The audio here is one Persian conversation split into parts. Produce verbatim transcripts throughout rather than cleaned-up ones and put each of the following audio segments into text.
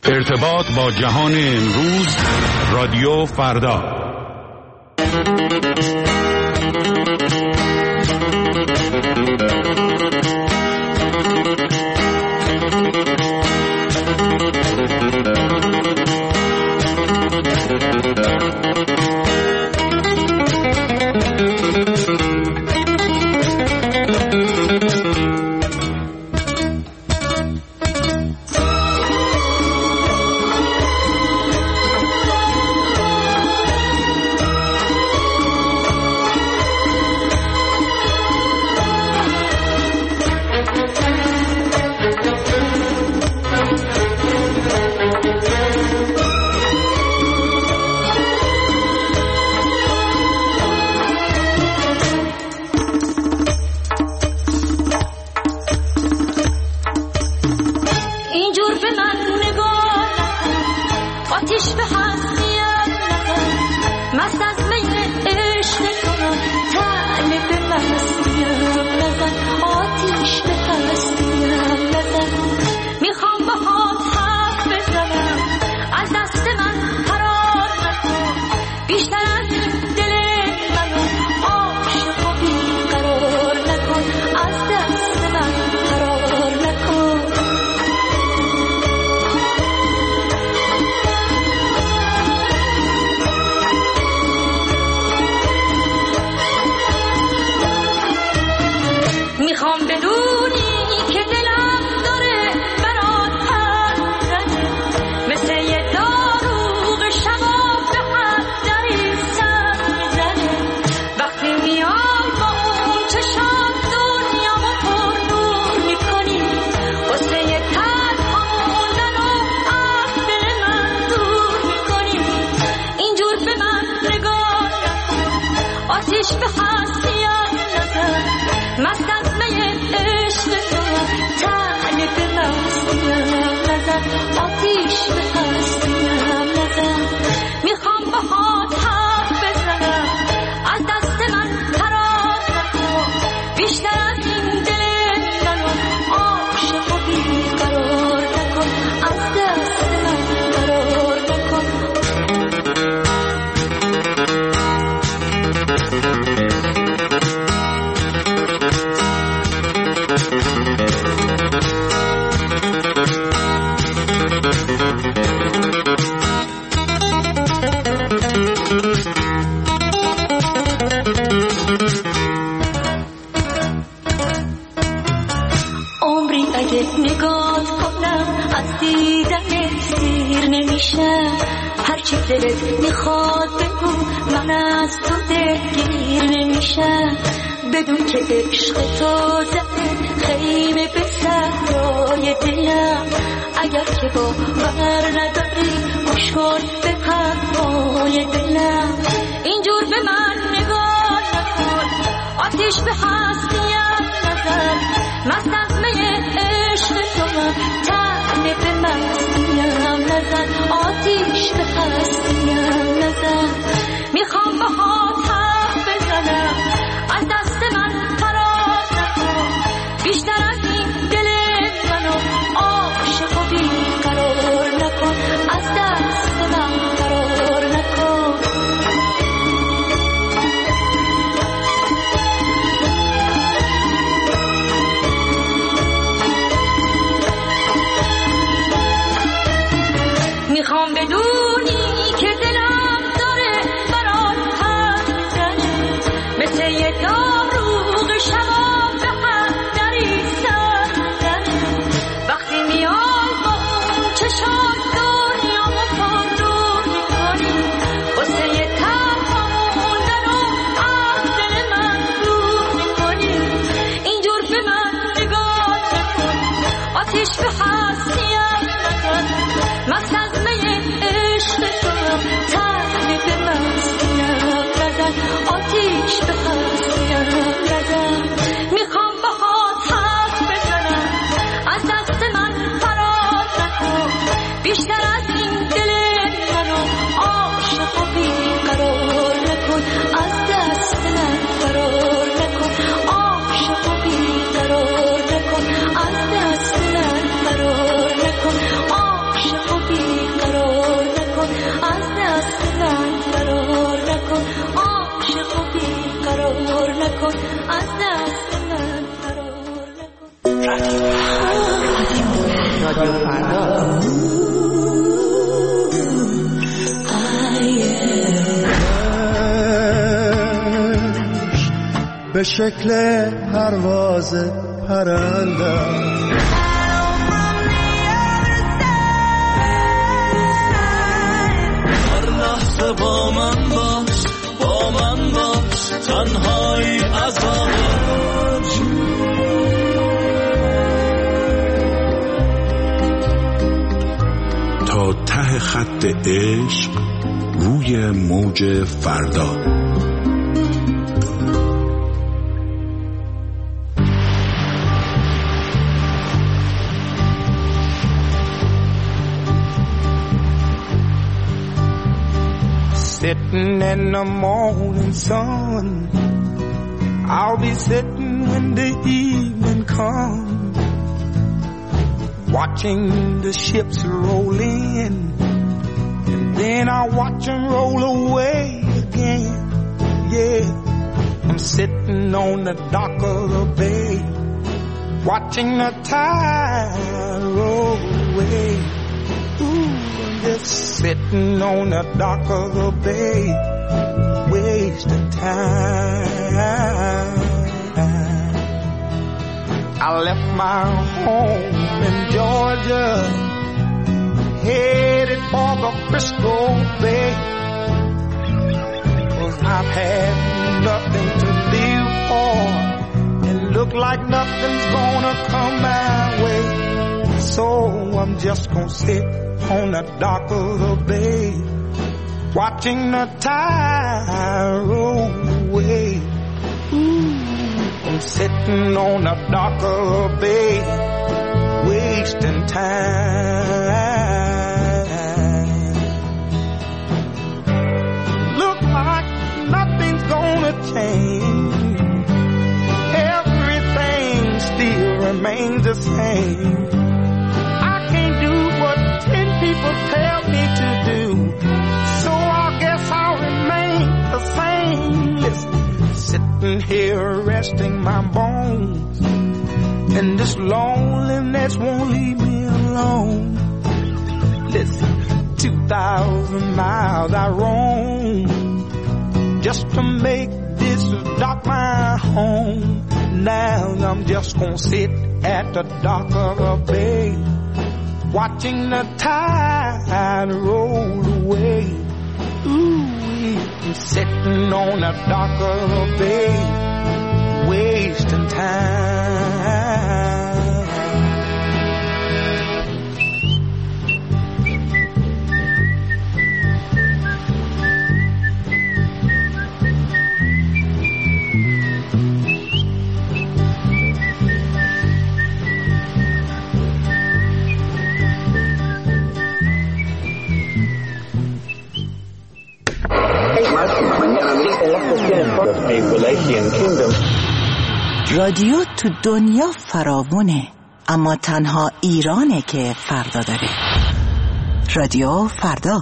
ارتباط با جهان امروز، رادیو فردا. آتش به هستیم نزن، مست از می رادیو فردا. به شکل پرواز پرنده هر لحظه با من باش، با من باش، تنهایی از آغاز. تا ته خط عشق روی موج فردا. Sitting in the morning sun, I'll be sitting when the evening comes, watching the ships roll in, and then I'll watch them roll away again. Yeah, I'm sitting on the dock of the bay, watching the tide roll away. Ooh, just sitting on the dock of the bay, wasting time. I left my home in Georgia, headed for the Frisco Bay, 'cause I've had nothing to live for, and look like nothing's gonna come my way. So I'm just gonna sit on the dock of the bay, watching the tide roll away. Ooh, I'm sitting on the dock of the bay, wasting time. Look like nothing's gonna change, everything still remains the same. People tell me to do, so I guess I'll remain the same. Listen, sitting here resting my bones, and this loneliness won't leave me alone. Listen, two thousand miles I roam just to make this dock my home. Now I'm just gonna sit at the dock of the bay, watching the tide roll away. Ooh, I'm sitting on the dock of the bay, wasting time. رادیو تو دنیا فراوونه، اما تنها ایرانه که فردا داره. رادیو فردا.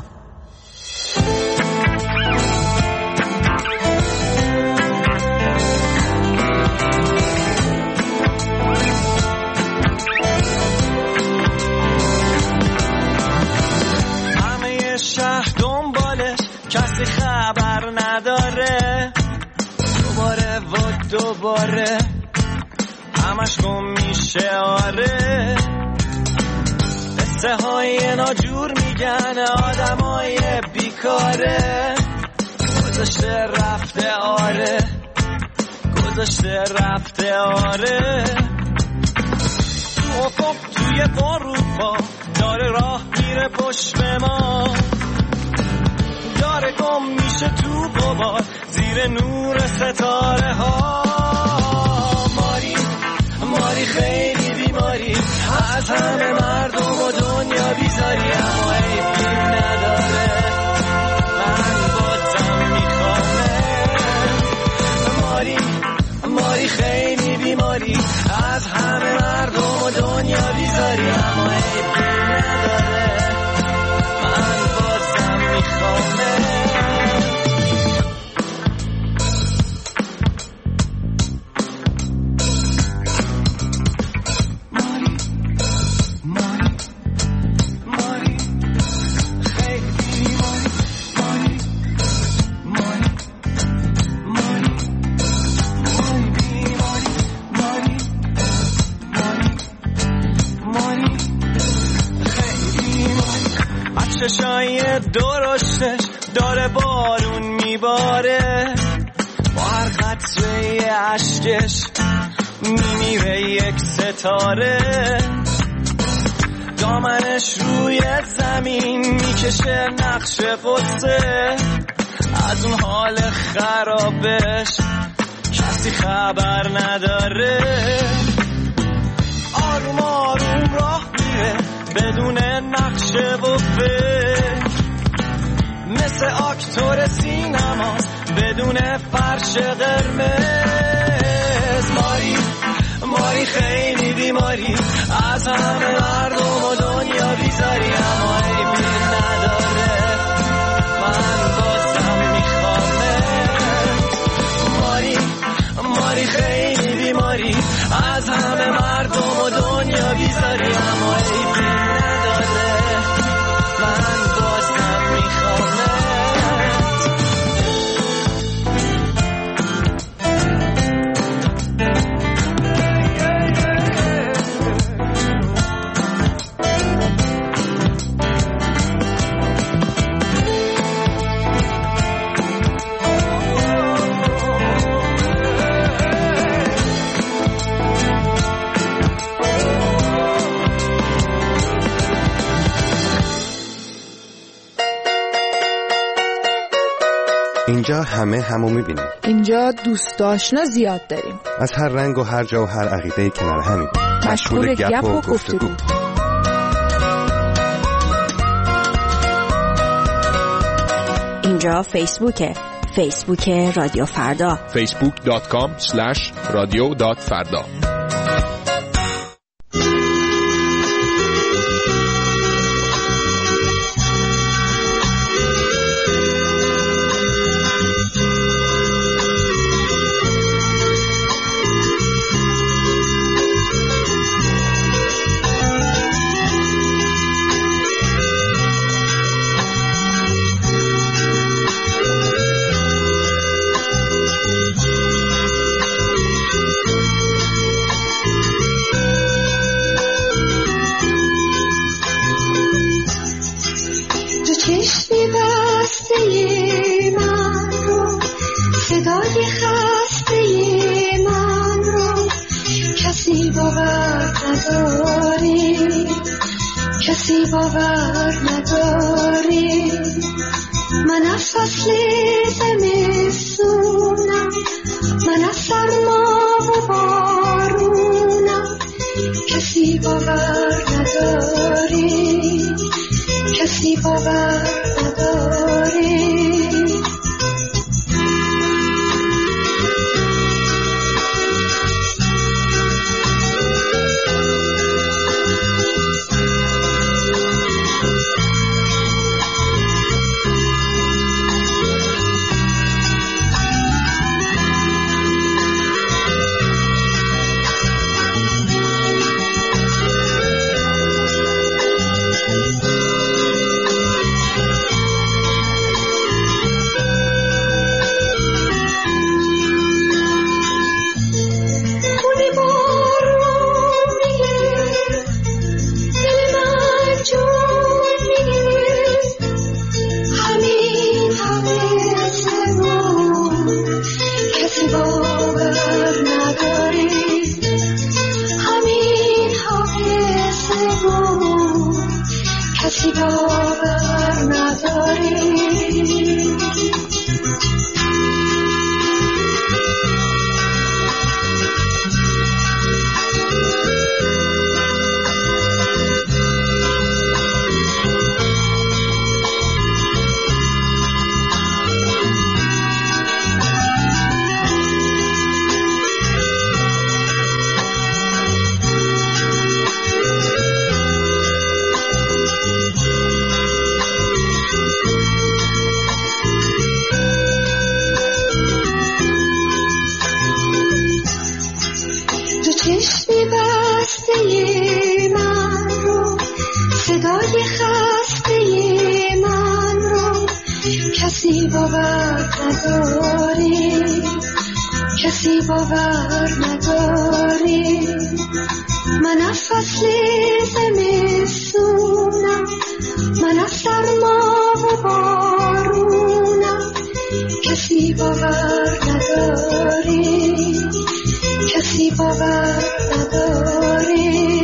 همه شهر دنبالش، کسی خبر نداره. دوباره و دوباره همش گم میشه. آره، قصه های ناجور میگن آدمای بیکاره. گذاشته رفته، آره، گذاشته رفته. آره، تو افق توی باروپا داره راه میره پشت ما، داره گم میشه تو غبار زیر نور ستاره ها. ماری ماری خیلی بیماری، از همه مردم و دنیا بیزاری، اما عیبی نداره، من بازم میخوامه. ماری ماری خیلی بیماری، از همه مردم و دنیا بیزاری، اما عیبی نداره، من بازم میخوامه. چشای درشتش داره بارون میباره، با هر قطره عشقش میمیره یک ستاره. دامنش روی زمین میکشه نقش قصه، از اون حال خرابش کسی خبر نداره. آروم آروم راه میره بدون نقشه و فکر، مثل آکتور سینما بدون فرش قرمز. ماری ماری خیلی بیماری، از همه مردم و دنیا بیزاری، اما عیبی نداره من بازم میخوامه. ماری ماری خیلی بیماری، از همه مردم و دنیا بیزاری، اما عیبی نداره من بازم میخوامه. اینجا همه همو میبینیم. اینجا دوست آشنا زیاد داریم، از هر رنگ و هر جا و هر عقیده کنار همیم، مشغول گپ و گفتگو. اینجا فیسبوکه، فیسبوک رادیو فردا، فیسبوک دات کام اسلش رادیو دات فردا. کسی باور نداری، من از فصل زمستونم، من از سرما و بارونم. کسی باور نداری، کسی باور نداری. کسی باور نداری، کسی باور نداری. من از فصل زمستونم، من از سرما کسی باور نداری، کسی باور نداری.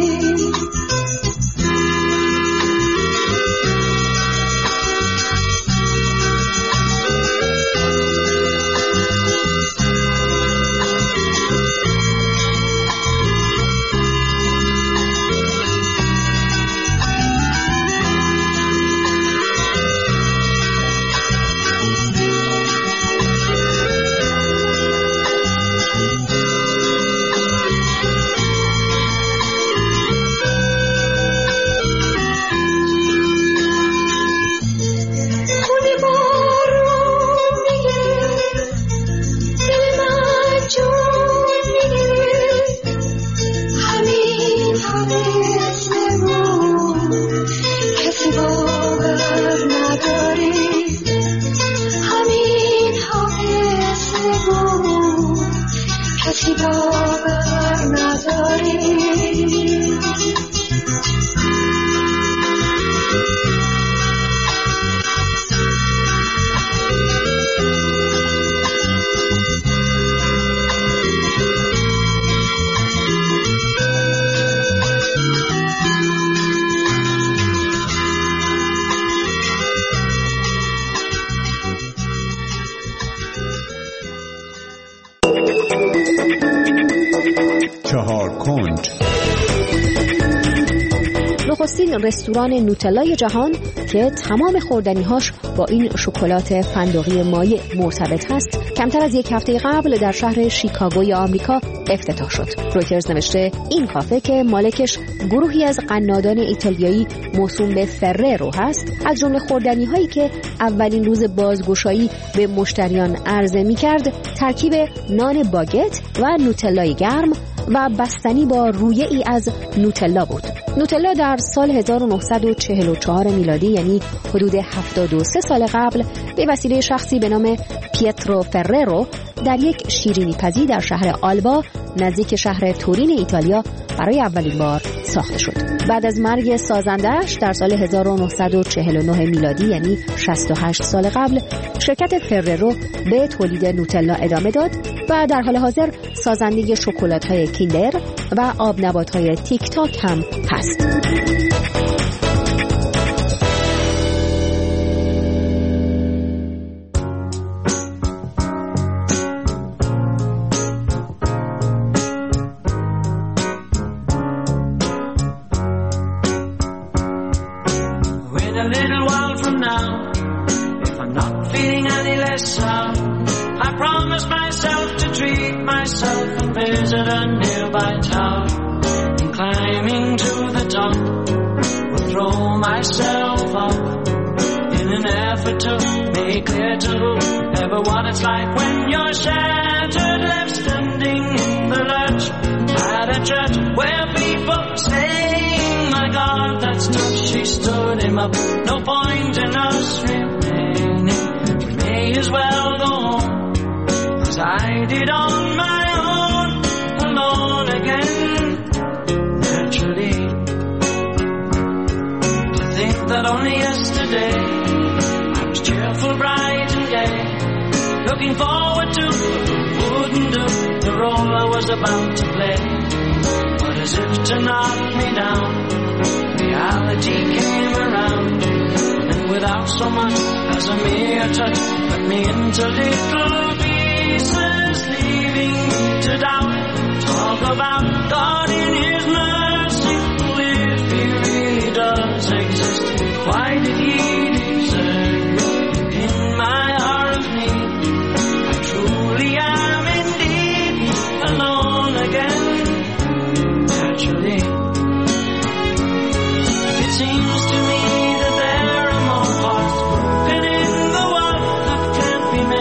نخستین رستوران نوتلای جهان که تمام خوردنی‌هاش با این شکلات فندقی مایع مرتبط هست، کمتر از یک هفته قبل در شهر شیکاگوی آمریکا افتتاح شد. رویترز نوشته این کافه که مالکش گروهی از قنادان ایتالیایی موسوم به فرررو هست، از جمله خوردنی‌هایی که اولین روز بازگشایی به مشتریان عرضه می‌کرد، ترکیب نان باگت و نوتلای گرم و بستنی با رویه ای از نوتلا بود. نوتلا در سال هزار و نهصد و چهل و چهار میلادی، یعنی حدود هفتاد و سه سال قبل، به وسیله شخصی به نام پیترو فرررو در یک شیرینی پزی در شهر آلبا نزدیک شهر تورین ایتالیا برای اولین بار ساخته شد. بعد از مرگ سازنده‌اش در سال هزار و نهصد و چهل و نه میلادی، یعنی شصت و هشت سال قبل، شرکت فرررو به تولید نوتلا ادامه داد و در حال حاضر سازنده شکلات‌های کیندر و آب نبات‌های تیک تاک هم هست.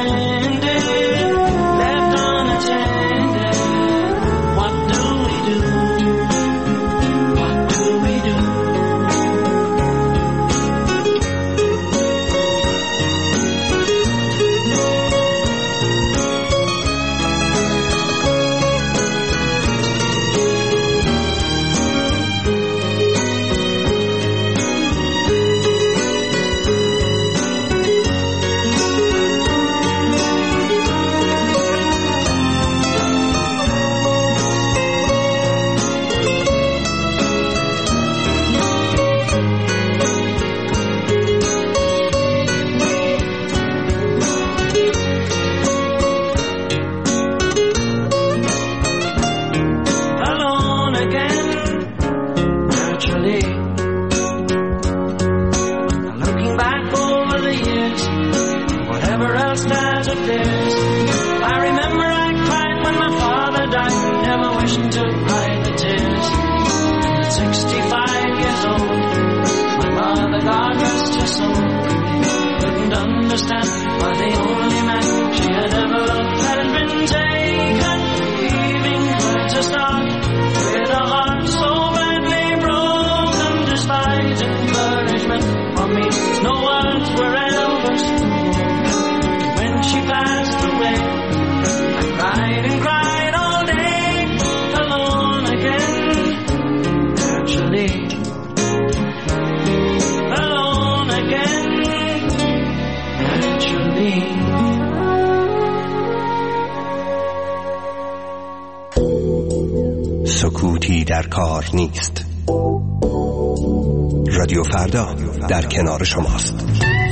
What do we do? so couldn't understand why the only man she had ever loved hadn't been taken, leaving her to start with a heart so badly broken. Despite encouragement from me, no words were ever spoken. When she passed away, I cried and cried all day, alone again. Actually, alone again. Actually. سکوتی در کار نیست. رادیو فردا در کنار شماست.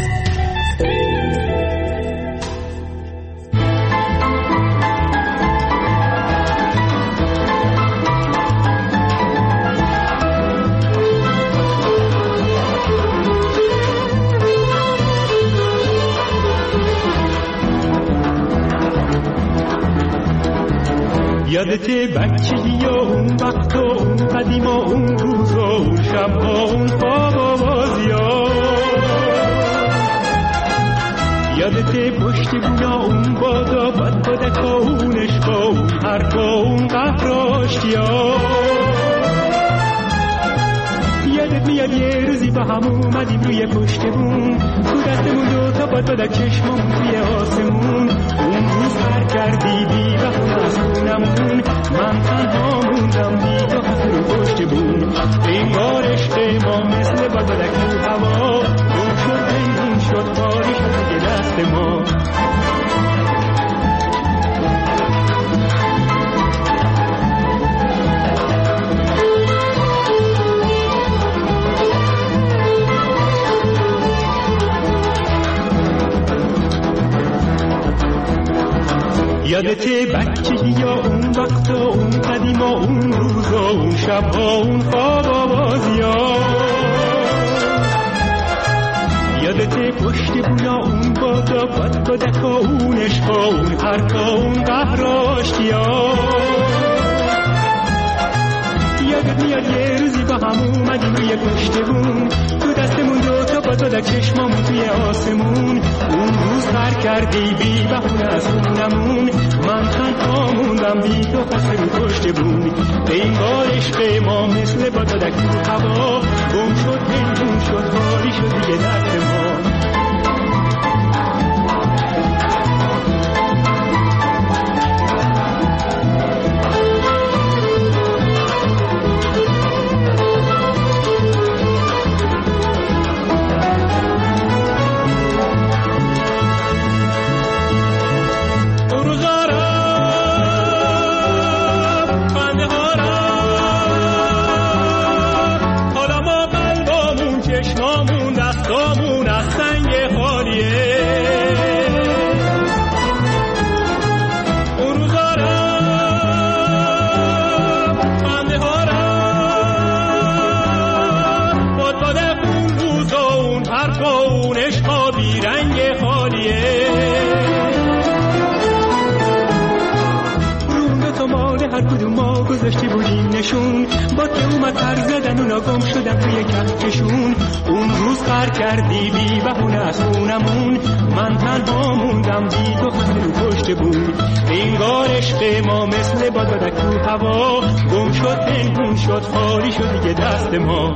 یادته بچگی و اون وقت و اون قدیم و اون روز و اون شب و اون خواب و بازی ها، یادته پشت بویا اون بادا بد بدک و اون عشق و اون حرف و اون قهر و آشتی ها. یادت میاد یه روزی با هم اومدیم روی پشت بون، تو دستمون دوتا بد بدک چشممون توی آسمون. اون روز هر کردی بی بخون از خونمون، من تنها موندم بی تو حسن رو پشت بون. این بار عشق ما مثل بد بدک رو هوا، اون شد این شد باری شد دیگه دست ما. یادته بچگی یا اون وقت و اون قدیم و اون روز و اون شب و اون خواب و بازی ها، یادته پشت بویا اون بادا بد بدک و اون عشق و اون حرف و اون قهر و آشتی ها. یادت میاد یه روزی با هم اومدیم روی پشت بون، تو دستمون دوتا با تو در چشمامون توی آسمون. اون روز سر کردی بی بهونه از خونمون، من تنها موندم بی تو خسته رو پشت بون. این بار عشق ما مثل با تو در تو هوا، گم شد هنگون شد حالی شد دیگه دست ما. گذاشتی بودیم نشون، با که اومد پر زدن اونا گم شدن توی کهکشون. اون روز قر کردی بی بهونه از خونمون، من تنها موندم بی تو خسته رو پشت بون. انگار عشق ما مثل باد بدک تو هوا، گم شد پنهون شد خالی شد دیگه دست ما.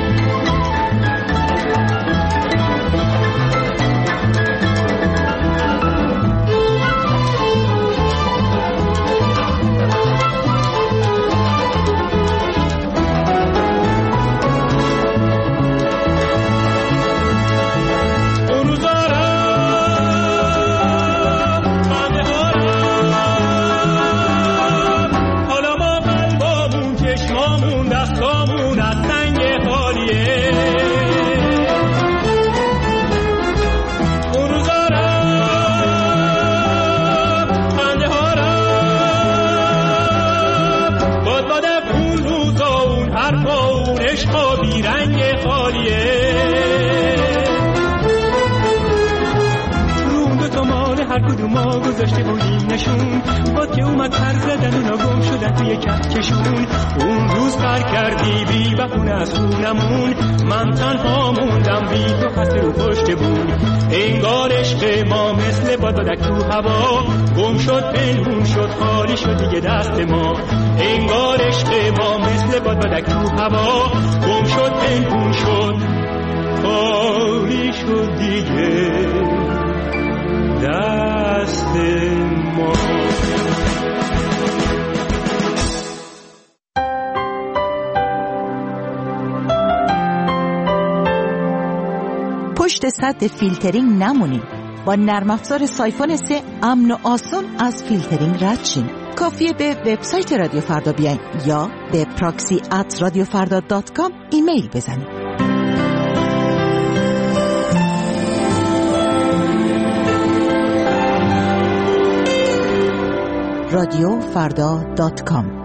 ما گذاشته بودیم نشون، با که اومد پر زدن اونا گم شدن توی کهکشون. اون روز روز پر کردی بی بهونه از خونمون، من تنها موندم بی تو خسته رو پشت بود. انگار عشق ما مثل بادبادک تو هوا، گم شد پنهون شد خالی شد دیگه دست ما. انگار عشق ما مثل بادبادک تو هوا، گم شد پنهون شد خالی شد دیگه دست ما. پشت سد فیلترینگ نمونین. با نرم افزار سایفون سه امن و آسون از فیلترینگ رد شین. کافیه به وبسایت رادیو فردا بیاین یا به پراکسی ات رادیو فردا دات کام ایمیل بزنید. رادیو فردا دات کام.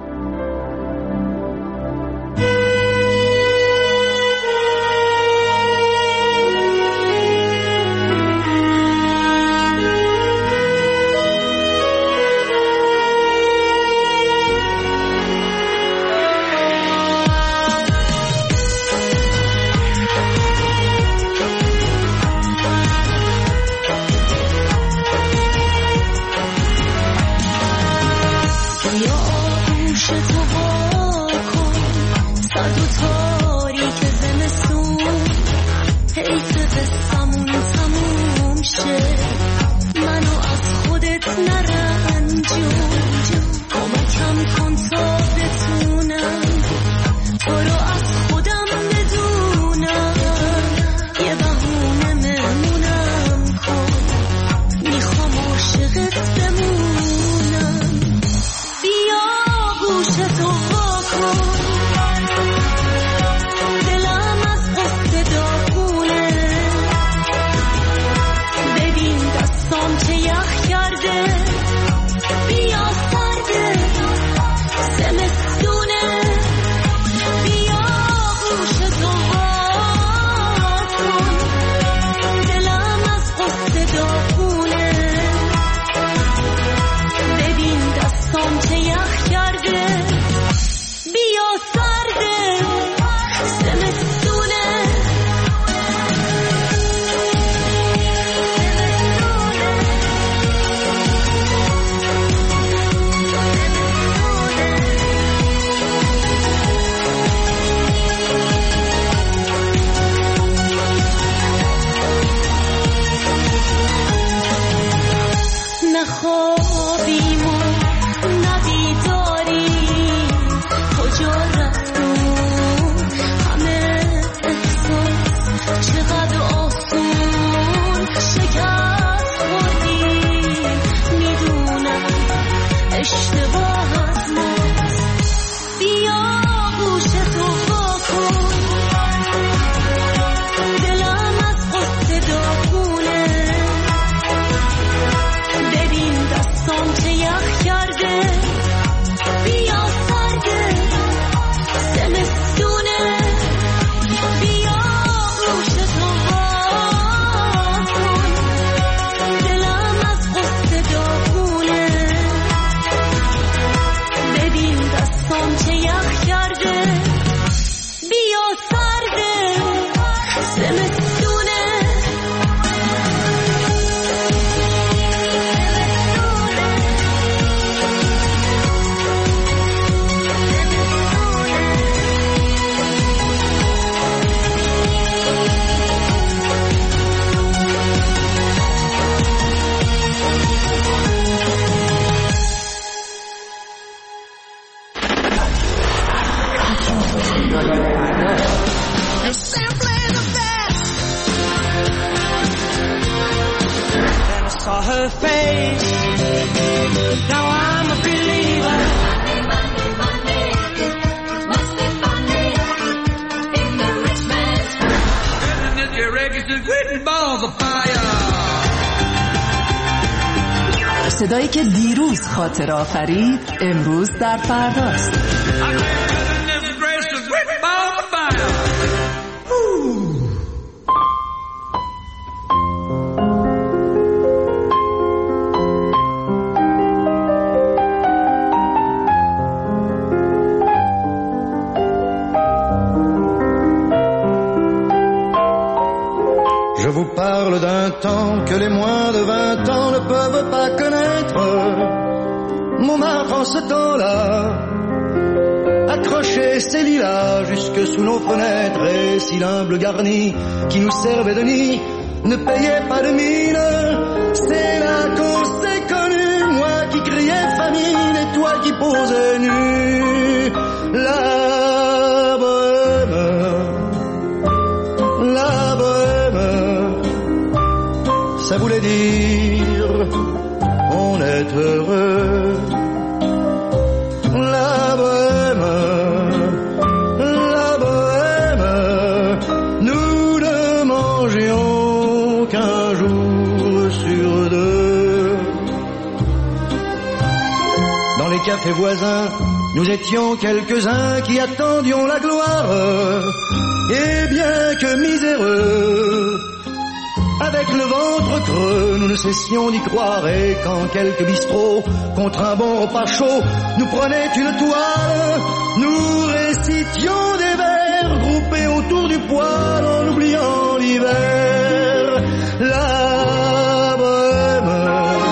صدایی که دیروز خاطر آفرید امروز در فرداست. Je vous parle d'un temps que les moins de vingt ans ne peuvent pas connaître. Montmartre en ce temps-là accrochait ses lilas jusque sous nos fenêtres, et si l'humble garni qui nous servait de nid ne payait pas de mine, c'est là qu'on s'est connus, moi qui criais famine et toi qui posais nu. La bohème, la bohème, ça voulait dire on est heureux. La bohème, la bohème, nous ne mangions qu'un jour sur deux. Dans les cafés voisins, nous étions quelques-uns qui attendions la gloire. Et bien que miséreux, avec le ventre creux, nous ne cessions d'y croire. Et quand quelques bistrots, contre un bon repas chaud, nous prenaient une toile, nous récitions des vers groupés autour du poêle en oubliant l'hiver. La bohème,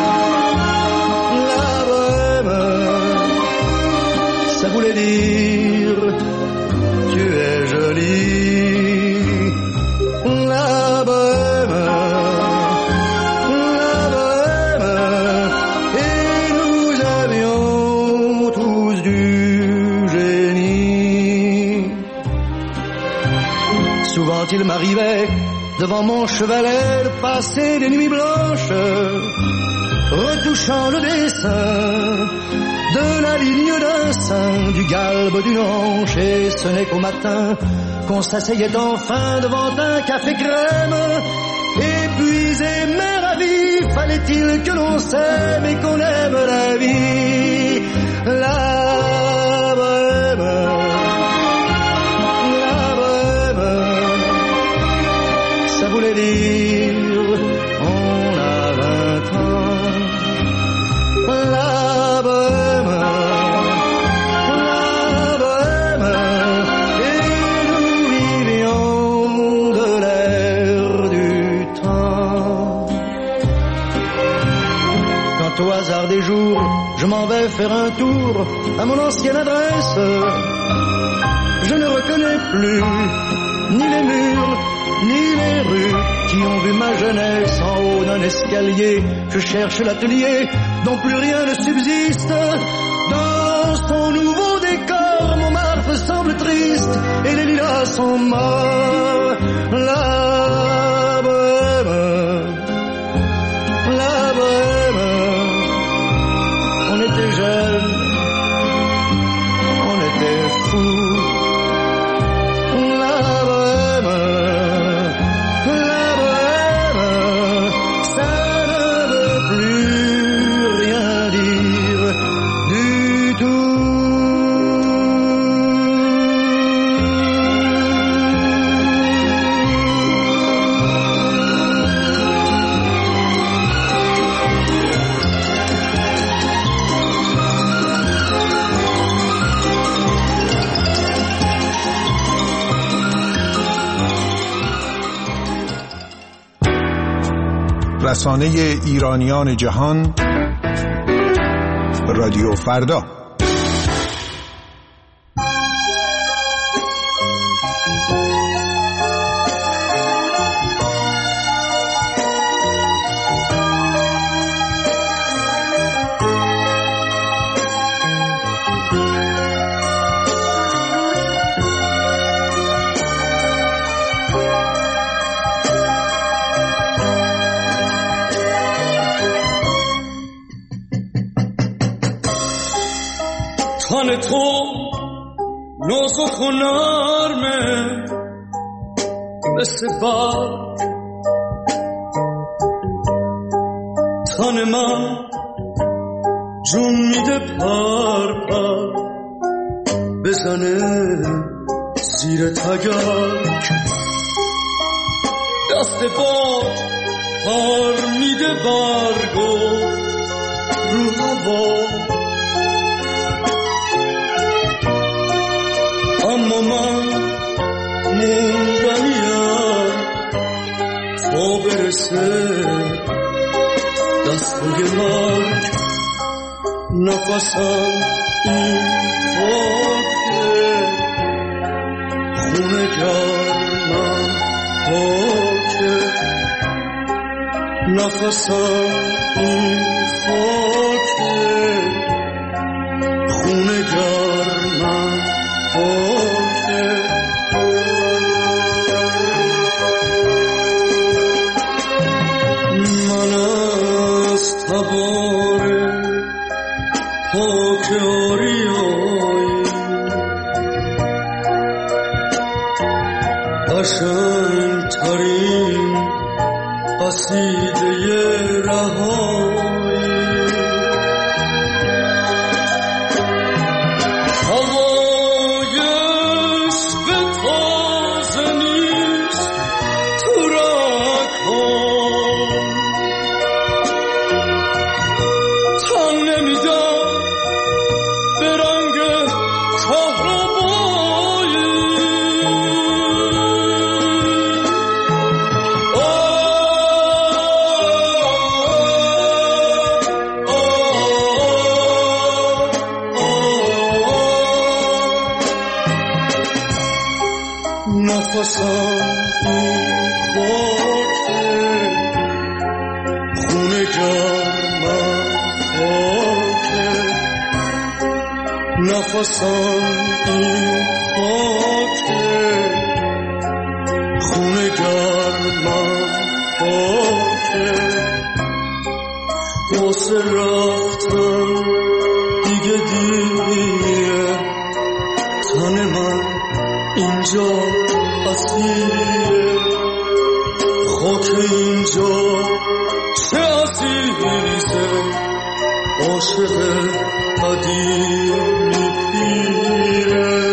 la bohème, ça voulait dire tu es jolie. La bohème, la bohème, et nous avions tous du génie. Souvent il m'arrivait devant mon chevalet de passer des nuits blanches, retouchant le dessin de la ligne d'un sein, du galbe d'une hanche, et ce n'est qu'au matin qu'on s'asseyait enfin devant un café crème. Épuisé mais ravi, fallait-il que l'on s'aime et qu'on aime la vie. La bohème, la bohème, ça voulait dire on a vingt ans. La bohème, la bohème, et nous vivions de l'air du temps. Quand au hasard des jours, je m'en vais faire un tour à mon ancienne adresse, je ne reconnais plus ni les murs, ni les rues qui ont vu ma jeunesse en haut d'un escalier. Je cherche l'atelier dont plus rien ne subsiste. Dans son nouveau décor, Montmartre semble triste et les lilas sont morts. La bohème, la bohème, on était jeunes, on était fous. La bohème, la bohème, ça ne veut plus rien dire du tout. رسانه ایرانیان جهان رادیو فردا. تن تو نازک و نرمه مثل برگ، تن من جون میده پر پر بزنه زیر تگرگ، دست باد پر میده برگو رو هوا، اما من موندنیم، تو تا برسه دستای مرگ نفسم این خاکه خونه گرمم خاکه نفسم این خاکه خونه گرمم خاکه من از تبار پاک آریایی قشنگ ترین قصیده رهایی نفسم این خاکه خونه گرمم خاکه واسه رفتن دیگه دیگه تن من اینجا اسیره خاک اینجا چه عزیزه عاشق قدیمی پیره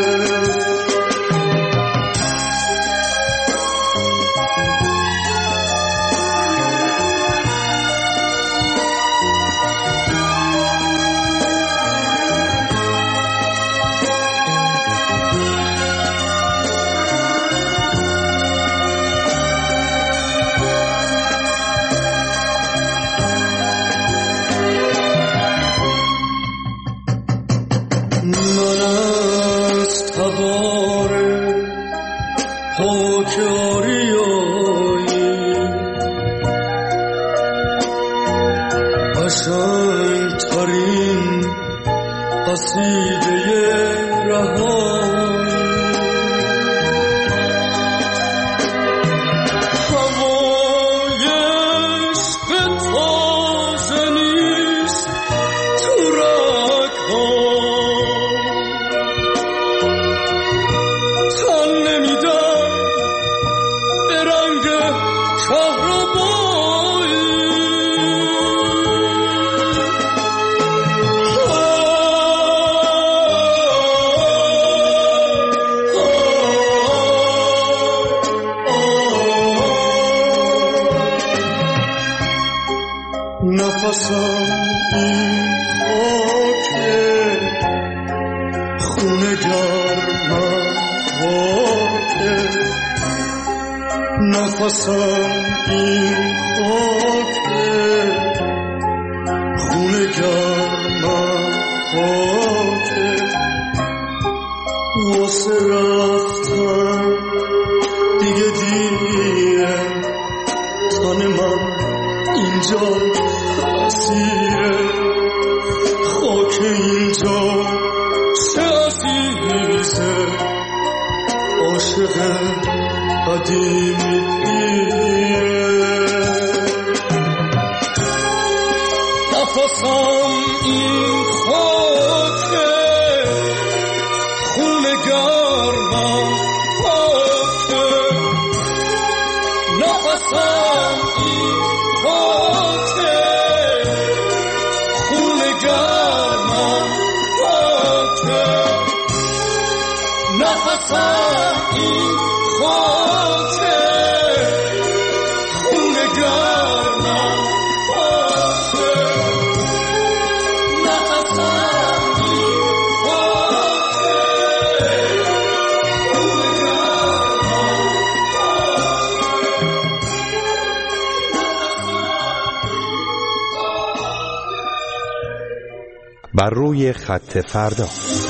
بر روی خط فردا.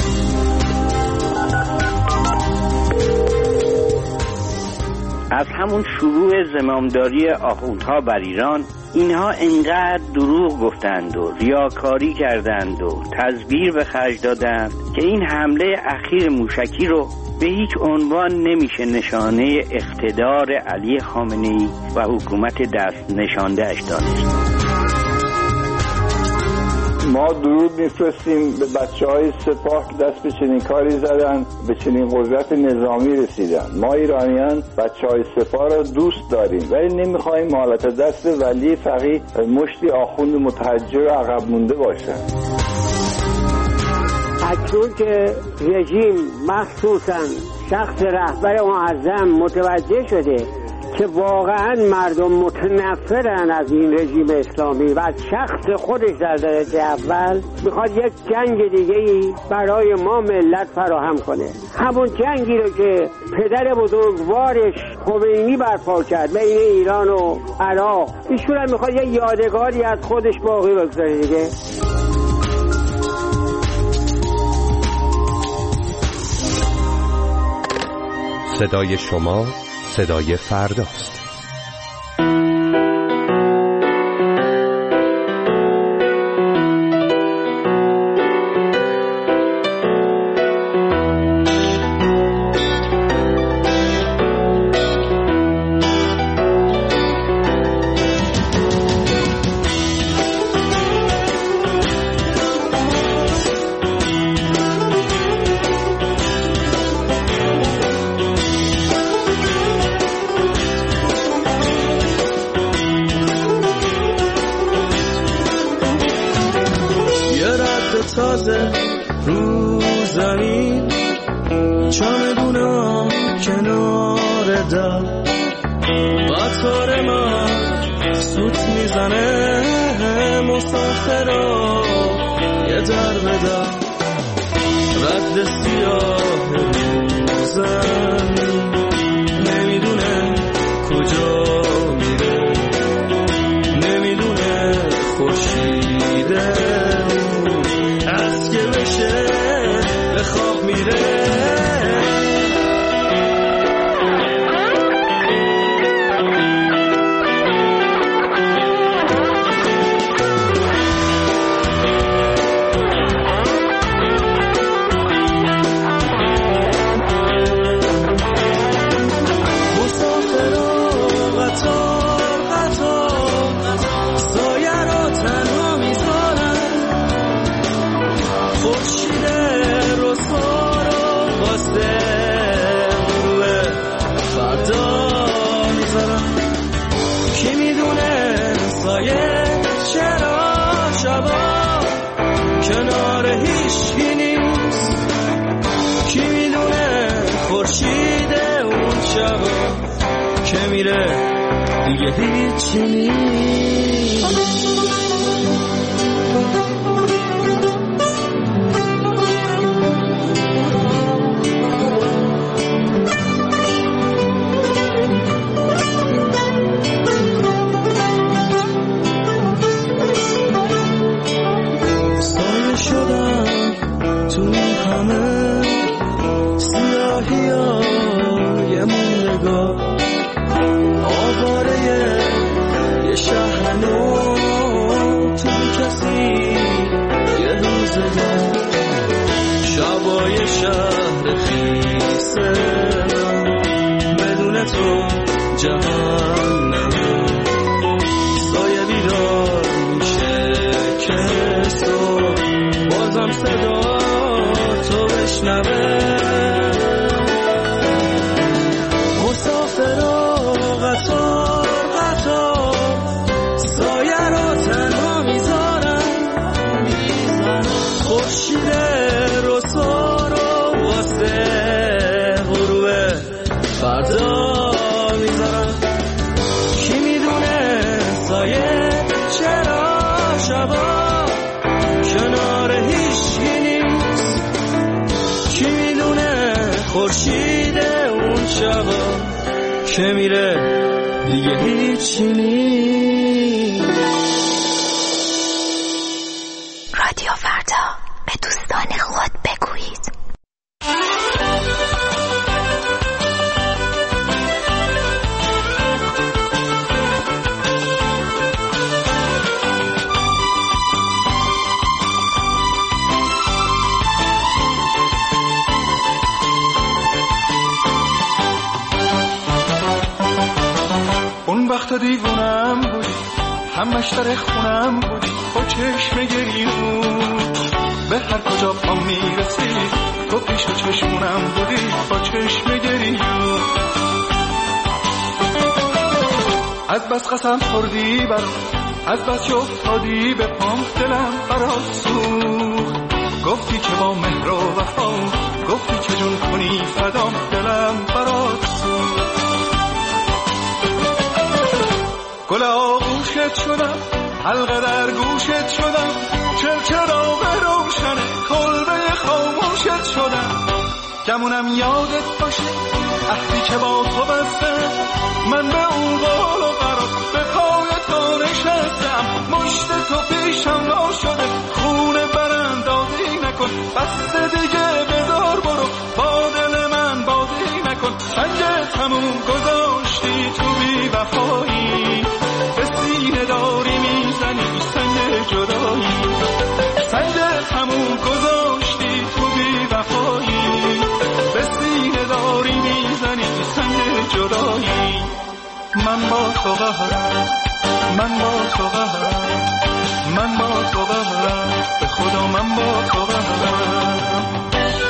از همون شروع زمامداری آخوندها بر ایران، اینها انقدر دروغ گفتند و ریاکاری کردند و تزویر به خرج دادند که این حمله اخیر موشکی رو به هیچ عنوان نمیشه نشانه اقتدار علی خامنه‌ای و حکومت دست نشانده‌اش دانست. ما درود میفرستیم به بچه‌های سپاه که دست به چنین کاری زدن، به چنین قدرت نظامی رسیدن. ما ایرانیان بچه‌های سپاه را دوست داریم ولی نمی‌خوایم حالت دست ولی فقیه مشتی آخوند متحجر و عقب مونده باشن. اکنون که رژیم مخصوصاً شخص رهبر معظم متوجه شده که واقعا مردم متنفرن از این رژیم اسلامی و از شخص خودش در درجه اول، میخواد یک جنگ دیگه‌ای برای ما ملت فراهم کنه. همون جنگی رو که پدر بزرگوارش خمینی برپا کرد بین ایران و عراق، ایشون هم میخواد یک یادگاری از خودش باقی بگذاره دیگه. صدای شما صدای فرداست. تازه رو زمین، چمدونم کنار در، قطار من سوت میزنه مسافرا یه در به در، رد سیاه رو زمین نمیدونه کجا میره، نمیدونه خورشیده از که بشه به خواب میره. کنار هیچی نیست، کی میدونه خورشید اون شبا که میره دیگه هیچی نیست. شبای شهر خیسه بدون تو جهنمه، سایه بیدار میشه که صبح بازم صدا تو بشنوه. مسافرا قطار قطار سایه را تنها میذارن، خورشید رسوا رو واسه غروب فردا میذارن. کی میدونه سایه چرا شبا کنار هیچی نیست، کی میدونه خورشید اون شبا که میره دیگه هیچی نیست. رادیو فردا. خود بگویید. اون وقت دیوونم بودی، همش در خونم بودی، با چشم گریون به هر کجا پام میرسید تو پیش چشمونم بودی، با چشم گریون از بس قسم خوردی برام، از بس که افتادی به پام، دلم برات سوخت. گفتی که با مهر و وفا، گفتی که جون کنی فدام، دلم برات سوخت. گل آغوشت شدم، حلقه در گوشت شدم، چرچراغ روشنه کلبه خاموشت شدم. گمونم یادت باشه عهدی که با تو بستم، من به اون قول و قرار به پای تو نشستم. مشت تو پیشم لا شده، خونه براندازی نکن، بسته دیگه بذار برو، با دل من بازی نکن. سنگ تموم گذاشتی تو بی وفایی، به سینه داری میزنی سنگ جدایی. سنگ تموم گذاشتی تو بی وفایی، به سینه داری میزنی سنگ جدایی. من با تو قهرم، من با تو قهرم، من با تو قهرم، به خدا من با تو قهرم.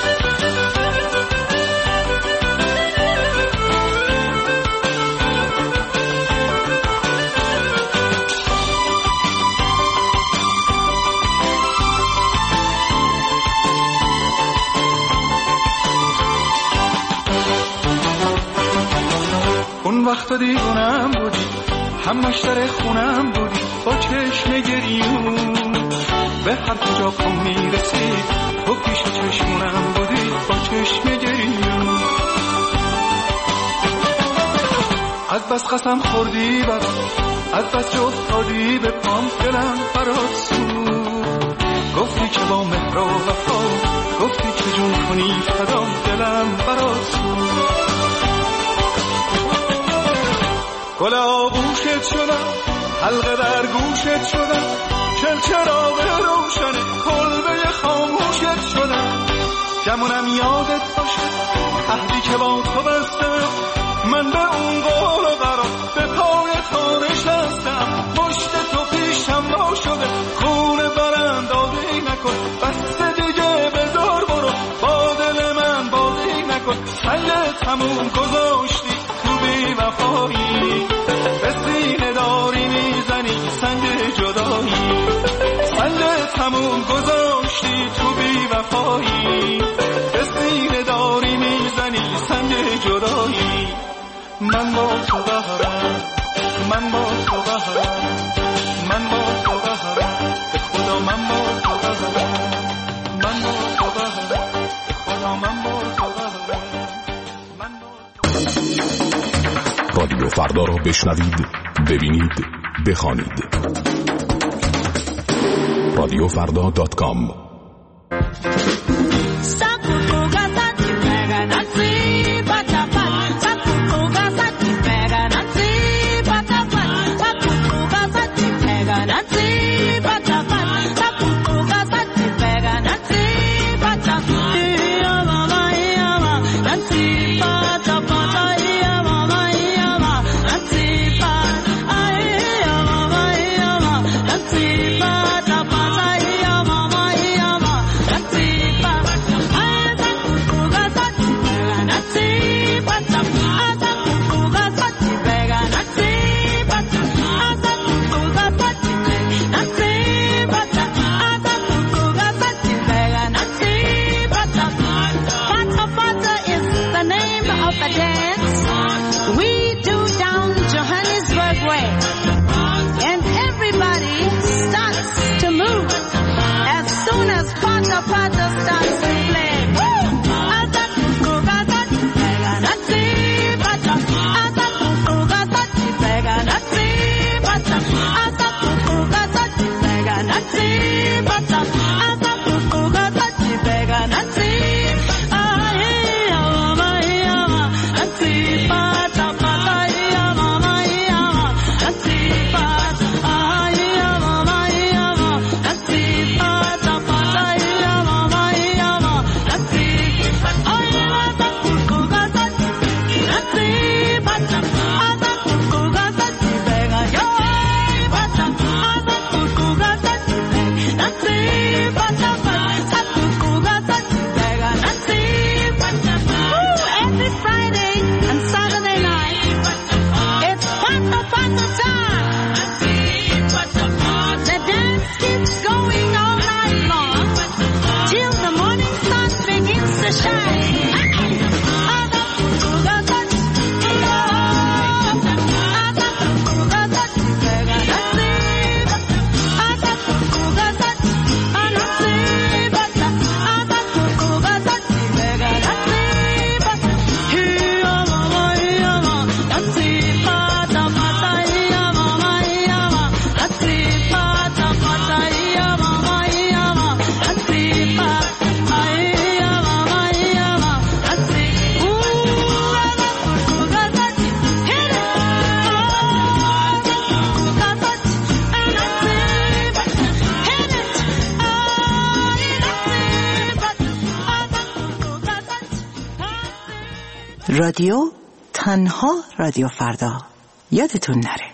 اون وقت دیوونم بودی، همش در خونم بودی، با چشم گریون به هر کجا پام میرسید تو پیش چشمونم بودی، با چشم گریون از بس قسم خوردی برام، از بس که افتادی به پام، دلم برات سوخت. گفتی که با مهر و وفا، گفتی که جون کنی فدام، دلم برات سوخت. گل آغوشت شدم، حلقه در گوشت شدم، چرچراغ روشنه کلبه خاموشت شدم. گمونم یادت باشه عهدی که با تو بستم، من به اون قول و قرار به پای تو نشستم. مشت تو پیشم لا شده، خونه براندازی نکن، بسته دیگه بذار برو، با دل من بازی نکن. سنگ تموم گذاشتی تو بی وفایی، به سینه داری میزنی سنگ جدایی. سنگ تموم گذاشتی تو بی وفایی، به سینه داری میزنی سنگ جدایی. من با تو قهرم، من با تو قهرم، من با تو قهرم، به خدا من با تو قهرم، من با تو قهرم، به خدا من با تو قهرم، من با تو. رادیو فردا را بشنوید، ببینید، بخوانید. رادیو فردا دات کام. رادیو تنها رادیو فردا، یادتون نره.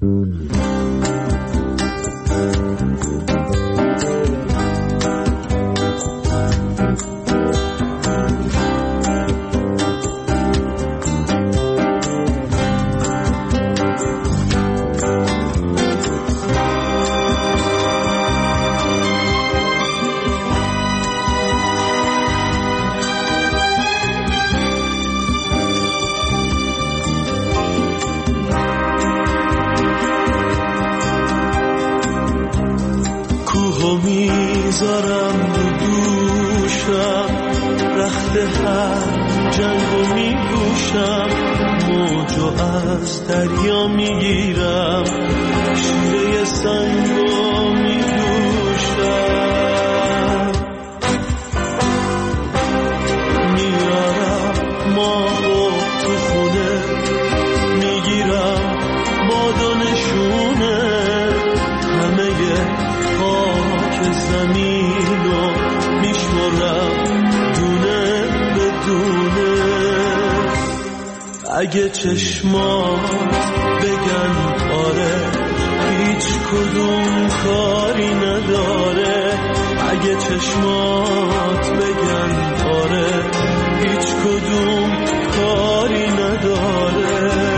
میذارم رو دوشم، رخت هر جنگو میگوشم، موجو از دریا میگیرم، شیره سنگو میدوشم، میارم ماهو تو خونه، میگیرم باد و نشونه، همه خاک زمینو میشمرم دونه به دونه. اگه چشمات بگن آره هیچ کدوم کاری نداره، اگه چشمات بگن آره هیچ کدوم کاری نداره.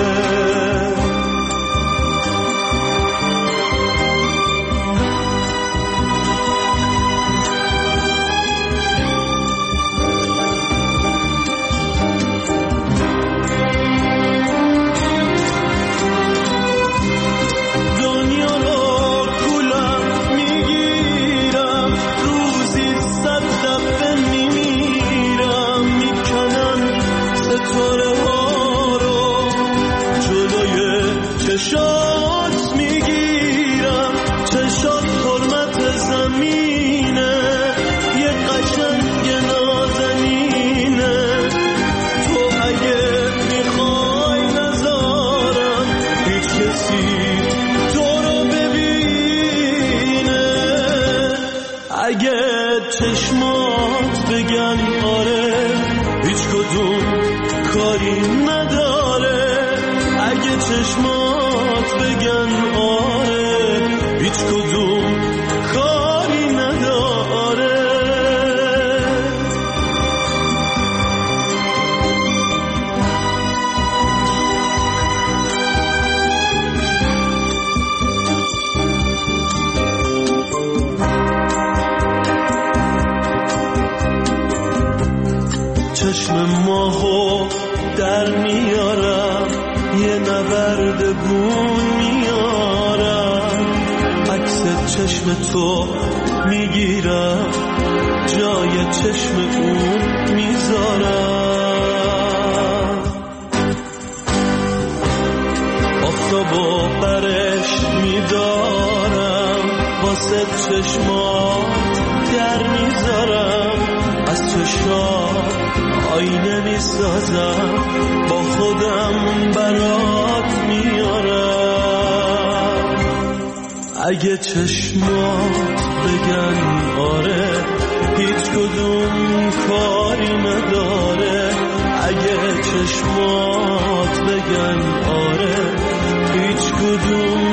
چشات میگیرم، چشات حرمت زمینه، یه قشنگ نازنینه، تو اگه میخوای نذارم هیچ کسی تو رو ببینه. اگه چشمات بگن آره هیچ کدوم کاری نداره، اگه چشمات بگن آره هیچ کدوم کاری نداره. چشم ماهو در میارم، یه نورد بون میارم، عکس چشم تو میگیرم، جای چشم اون میذارم، آفتابو برش میدارم، واسه چشمات در میذارم، از چشمات آینه میسازم، با خودم برات میارم. اگه چشمات بگن آره هیچ کدوم کاری نداره، اگه چشمات بگن آره هیچ کدوم